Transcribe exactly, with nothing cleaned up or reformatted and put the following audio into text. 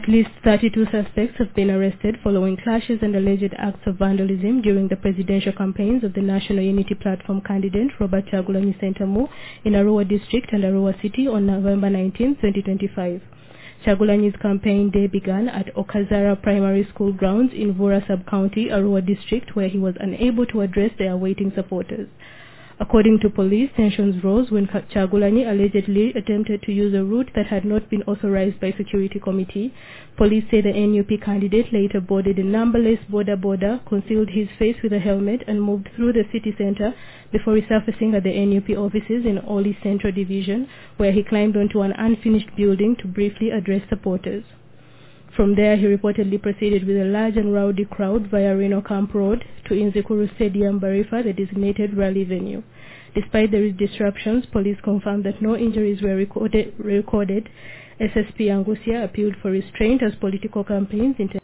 At least thirty-two suspects have been arrested following clashes and alleged acts of vandalism during the presidential campaigns of the National Unity Platform candidate Robert Kyagulanyi Ssentamu in Arua District and Arua City on November nineteenth, twenty twenty-five. Kyagulanyi's campaign day began at Okazara Primary School grounds in Vura Sub-County, Arua District, where he was unable to address their awaiting supporters. According to police, tensions rose when Kyagulanyi allegedly attempted to use a route that had not been authorized by security committee. Police say the N U P candidate later boarded a numberless border border, concealed his face with a helmet, and moved through the city center before resurfacing at the N U P offices in Oli Central Division, where he climbed onto an unfinished building to briefly address supporters. From there, he reportedly proceeded with a large and rowdy crowd via Reno Camp Road to Inzikuru Stadium Barifa, the designated rally venue. Despite the disruptions, police confirmed that no injuries were recorded. recorded. S S P Angusia appealed for restraint as political campaigns